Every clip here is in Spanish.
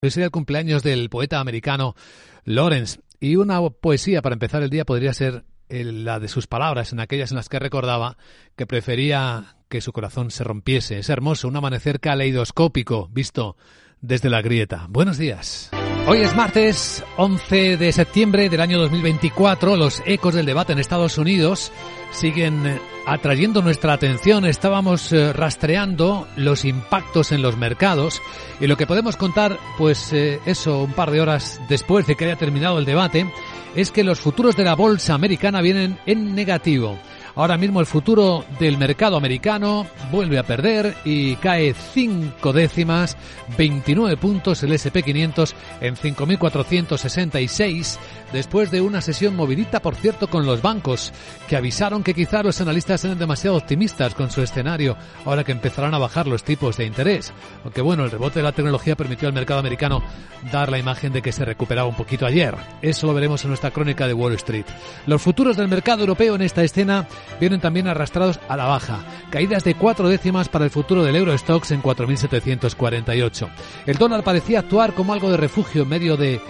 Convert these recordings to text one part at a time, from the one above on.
Hoy sería el cumpleaños del poeta americano Lawrence, y una poesía para empezar el día podría ser la de sus palabras, en aquellas en las que recordaba que prefería que su corazón se rompiese. Es hermoso, un amanecer caleidoscópico visto desde la grieta. Buenos días. Hoy es martes 11 de septiembre del año 2024. Los ecos del debate en Estados Unidos siguen atrayendo nuestra atención. Estábamos rastreando los impactos en los mercados y lo que podemos contar, pues un par de horas después de que haya terminado el debate, es que los futuros de la bolsa americana vienen en negativo. Ahora mismo el futuro del mercado americano vuelve a perder y cae 5 décimas, 29 puntos el S&P 500 en 5.466, después de una sesión movidita, por cierto, con los bancos, que avisaron que quizá los analistas eran demasiado optimistas con su escenario, ahora que empezarán a bajar los tipos de interés. Aunque bueno, el rebote de la tecnología permitió al mercado americano dar la imagen de que se recuperaba un poquito ayer. Eso lo veremos en nuestra crónica de Wall Street. Los futuros del mercado europeo en esta escena vienen también arrastrados a la baja. Caídas de 4 décimas para el futuro del Eurostoxx en 4.748. El dólar parecía actuar como algo de refugio en medio de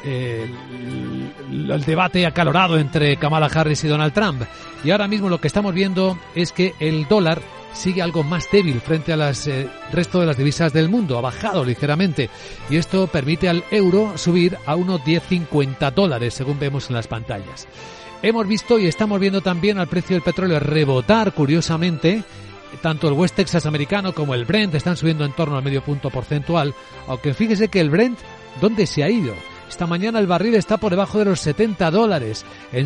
el debate acalorado entre Kamala Harris y Donald Trump. Y ahora mismo lo que estamos viendo es que el dólar sigue algo más débil frente a las resto de las divisas del mundo. Ha bajado ligeramente y esto permite al euro subir a unos $10.50, según vemos en las pantallas. Hemos visto y estamos viendo también al precio del petróleo rebotar, curiosamente. Tanto el West Texas americano como el Brent están subiendo en torno al medio punto porcentual, aunque fíjese que el Brent, ¿dónde se ha ido? Esta mañana el barril está por debajo de los $70, en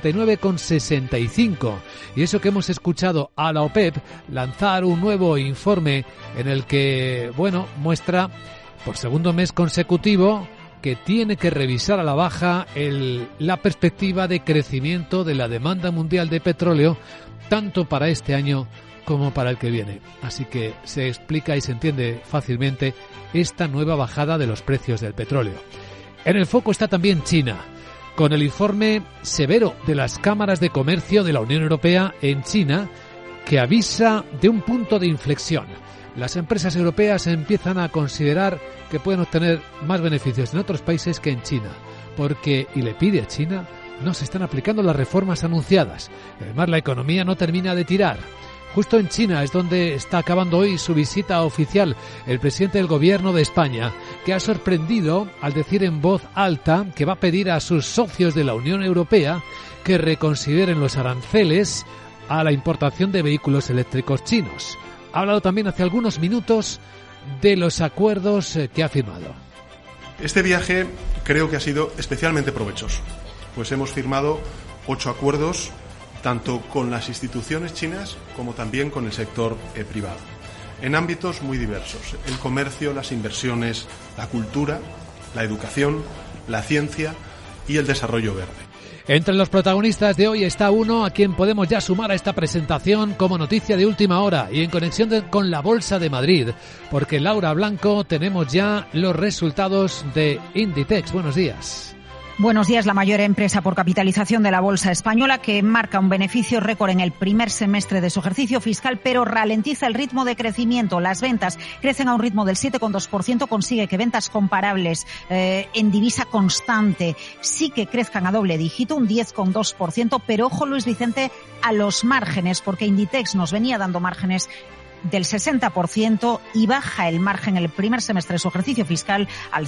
69,65. Y eso que hemos escuchado a la OPEP lanzar un nuevo informe en el que, muestra por segundo mes consecutivo que tiene que revisar a la baja la perspectiva de crecimiento de la demanda mundial de petróleo, tanto para este año como para el que viene. Así que se explica y se entiende fácilmente esta nueva bajada de los precios del petróleo. En el foco está también China, con el informe severo de las cámaras de comercio de la Unión Europea en China, que avisa de un punto de inflexión. Las empresas europeas empiezan a considerar que pueden obtener más beneficios en otros países que en China, porque, y le pide a China, no se están aplicando las reformas anunciadas. Además, la economía no termina de tirar. Justo en China es donde está acabando hoy su visita oficial el presidente del gobierno de España, que ha sorprendido al decir en voz alta que va a pedir a sus socios de la Unión Europea que reconsideren los aranceles a la importación de vehículos eléctricos chinos. Ha hablado también hace algunos minutos de los acuerdos que ha firmado. Este viaje creo que ha sido especialmente provechoso, pues hemos firmado 8 acuerdos, tanto con las instituciones chinas como también con el sector privado, en ámbitos muy diversos: el comercio, las inversiones, la cultura, la educación, la ciencia y el desarrollo verde. Entre los protagonistas de hoy está uno a quien podemos ya sumar a esta presentación como noticia de última hora y en conexión con la Bolsa de Madrid, porque Laura Blanco, tenemos ya los resultados de Inditex. Buenos días. Buenos días. La mayor empresa por capitalización de la bolsa española, que marca un beneficio récord en el primer semestre de su ejercicio fiscal, pero ralentiza el ritmo de crecimiento. Las ventas crecen a un ritmo del 7,2%, consigue que ventas comparables en divisa constante sí que crezcan a doble dígito, un 10,2%, pero ojo, Luis Vicente, a los márgenes, porque Inditex nos venía dando márgenes del 60% y baja el margen en el primer semestre de su ejercicio fiscal al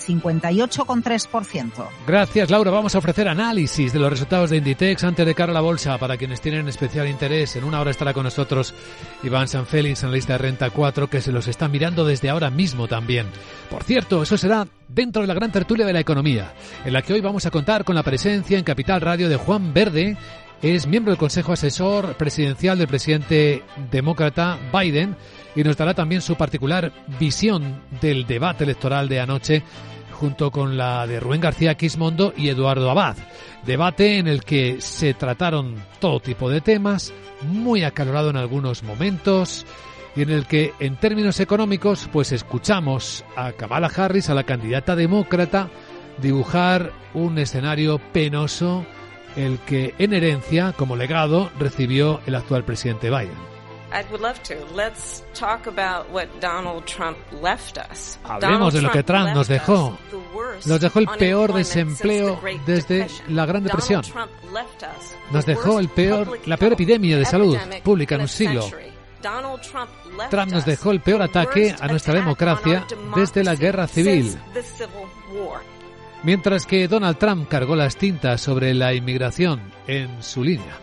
58,3%. Gracias, Laura. Vamos a ofrecer análisis de los resultados de Inditex antes de cara a la bolsa para quienes tienen especial interés. En una hora estará con nosotros Iván Sanfélix, analista de Renta 4, que se los está mirando desde ahora mismo también. Por cierto, eso será dentro de la gran tertulia de la economía, en la que hoy vamos a contar con la presencia en Capital Radio de Juan Verde. Es miembro del Consejo Asesor Presidencial del presidente demócrata Biden y nos dará también su particular visión del debate electoral de anoche, junto con la de Rubén García Quismondo y Eduardo Abad. Debate en el que se trataron todo tipo de temas, muy acalorado en algunos momentos, y en el que, en términos económicos, pues escuchamos a Kamala Harris, a la candidata demócrata, dibujar un escenario penoso, el que en herencia, como legado, recibió el actual presidente Biden. Hablemos de lo que Trump nos dejó. Nos dejó el peor desempleo desde la Gran Depresión. Nos dejó la peor epidemia de salud pública en un siglo. Trump nos dejó el peor ataque a nuestra democracia desde la guerra civil. Mientras que Donald Trump cargó las tintas sobre la inmigración en su línea.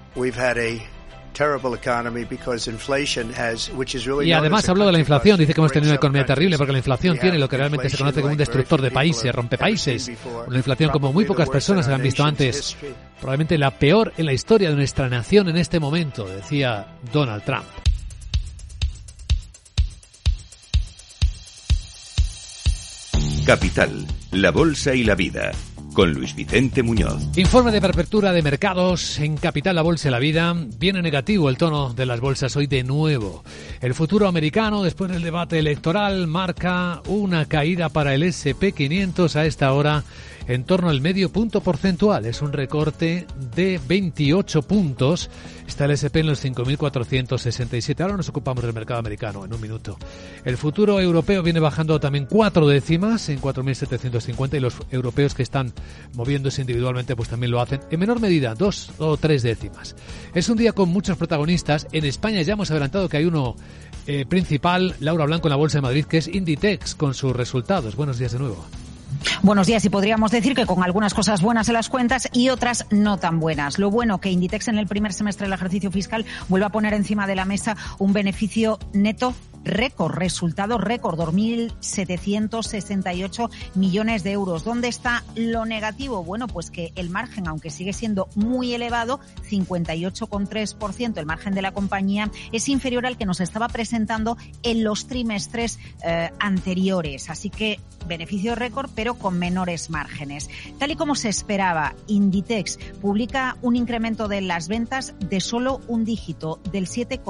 Y además habló de la inflación. Dice que hemos tenido una economía terrible porque la inflación tiene lo que realmente se conoce como un destructor de países, rompe países. Una inflación como muy pocas personas han visto antes. Probablemente la peor en la historia de nuestra nación en este momento, decía Donald Trump. Capital, la bolsa y la vida, con Luis Vicente Muñoz. Informe de apertura de mercados en Capital, la bolsa y la vida. Viene negativo el tono de las bolsas hoy de nuevo. El futuro americano, después del debate electoral, marca una caída para el S&P 500 a esta hora en torno al medio punto porcentual. Es un recorte de 28 puntos. Está el S&P en los 5.467. Ahora nos ocupamos del mercado americano en un minuto. El futuro europeo viene bajando también 4 décimas en 4.750 y los europeos que están moviéndose individualmente pues también lo hacen en menor medida, 2 o 3 décimas. Es un día con muchos protagonistas. En España ya hemos adelantado que hay uno principal, Laura Blanco en la Bolsa de Madrid, que es Inditex con sus resultados. Buenos días de nuevo. Buenos días, y podríamos decir que con algunas cosas buenas en las cuentas y otras no tan buenas. Lo bueno, que Inditex en el primer semestre del ejercicio fiscal vuelve a poner encima de la mesa un beneficio neto récord, resultado récord, 2.768 millones de euros. ¿Dónde está lo negativo? Bueno, pues que el margen, aunque sigue siendo muy elevado, 58,3%, el margen de la compañía es inferior al que nos estaba presentando en los trimestres anteriores. Así que beneficio récord, pero con menores márgenes. Tal y como se esperaba, Inditex publica un incremento de las ventas de solo un dígito, del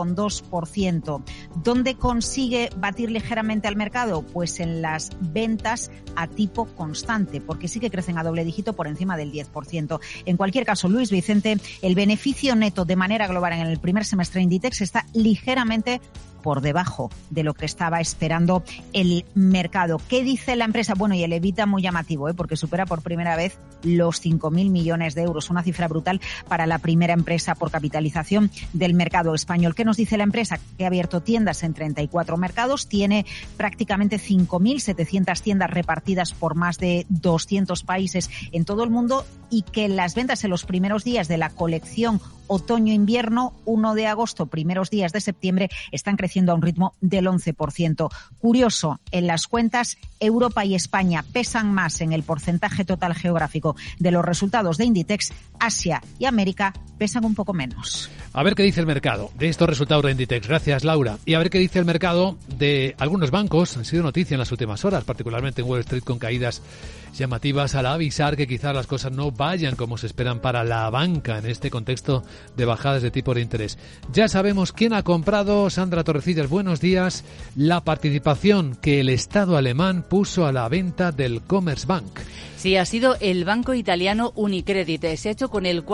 7,2%. ¿Dónde consigue batir ligeramente al mercado? Pues en las ventas a tipo constante, porque sí que crecen a doble dígito por encima del 10%. En cualquier caso, Luis Vicente, el beneficio neto de manera global en el primer semestre de Inditex está ligeramente por debajo de lo que estaba esperando el mercado. ¿Qué dice la empresa? Bueno, y el EBITDA muy llamativo, porque supera por primera vez los 5.000 millones de euros, una cifra brutal para la primera empresa por capitalización del mercado español. ¿Qué nos dice la empresa? Que ha abierto tiendas en 34 mercados, tiene prácticamente 5.700 tiendas repartidas por más de 200 países en todo el mundo, y que las ventas en los primeros días de la colección otoño-invierno, 1 de agosto, primeros días de septiembre, están creciendo a un ritmo del 11%. Curioso, en las cuentas, Europa y España pesan más en el porcentaje total geográfico de los resultados de Inditex. Asia y América pesan un poco menos. A ver qué dice el mercado de estos resultados de Inditex. Gracias, Laura. Y a ver qué dice el mercado de algunos bancos. Han sido noticia en las últimas horas, particularmente en Wall Street, con caídas llamativas al avisar que quizás las cosas no vayan como se esperan para la banca en este contexto de bajadas de tipo de interés. Ya sabemos quién ha comprado. Sandra Torrecillas, buenos días. La participación que el Estado alemán puso a la venta del Commerzbank. Sí, ha sido el banco italiano Unicredit. Se ha hecho con el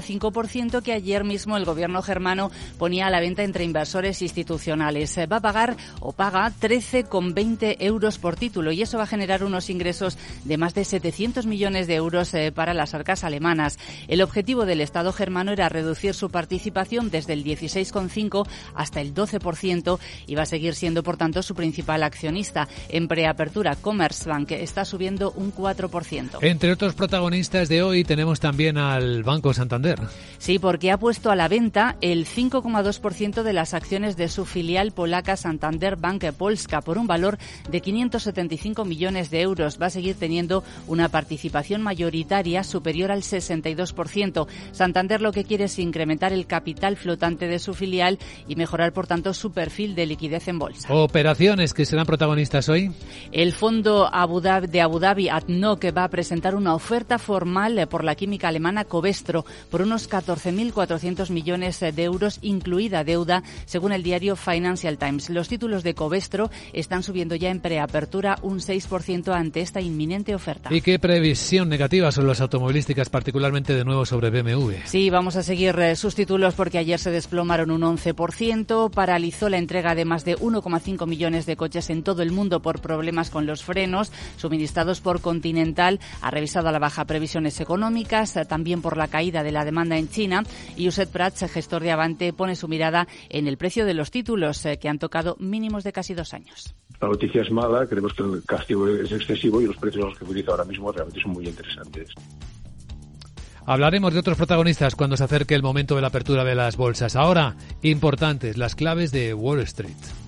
4,5% que ayer mismo el gobierno germano ponía a la venta entre inversores institucionales. Va a pagar o paga 13,20 euros por título, y eso va a generar unos ingresos de más de 700 millones de euros para las arcas alemanas. El objetivo del Estado germano era reducir su participación desde el 16,5% hasta el 12% y va a seguir siendo, por tanto, su principal accionista. En preapertura, Commerzbank está subiendo un 4%. Entre otros protagonistas de hoy tenemos también al Banco Santander. Sí, porque ha puesto a la venta el 5,2% de las acciones de su filial polaca Santander Bank Polska por un valor de 575 millones de euros. Va a seguir teniendo una participación mayoritaria superior al 62%. Santander lo que quiere es incrementar el capital flotante de su filial y mejorar, por tanto, su perfil de liquidez en bolsa. Operaciones que serán protagonistas hoy. El fondo de Abu Dhabi, ADNOC, va a presentar una oferta formal por la química alemana Covestro por unos 14.400 millones de euros, incluida deuda, según el diario Financial Times. Los títulos de Covestro están subiendo ya en preapertura un 6% ante esta inminente oferta. ¿Y qué previsión negativa sobre las automovilísticas, particularmente de nuevo sobre BMW? Sí, vamos a seguir sus títulos porque ayer se desplomaron un 11%, paralizó la entrega de más de 1,5 millones de coches en todo el mundo por problemas con los frenos suministrados por Continental. Ha revisado a la baja previsiones económicas, también por la caída de la demanda en China. Y Josep Prats, gestor de Avante, pone su mirada en el precio de los títulos, que han tocado mínimos de casi 2 años. La noticia es mala, creemos que el castigo es excesivo y los precios a los que utiliza ahora mismo realmente son muy interesantes. Hablaremos de otros protagonistas cuando se acerque el momento de la apertura de las bolsas. Ahora, importantes, las claves de Wall Street.